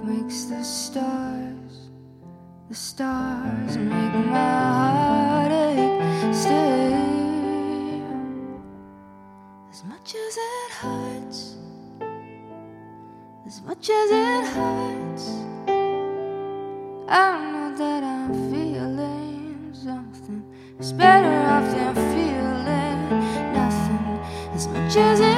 makes the stars make my heartache stay. As much as it hurts, as much as it hurts, I know that I'm feeling something. It's better off than feeling nothing. As much as it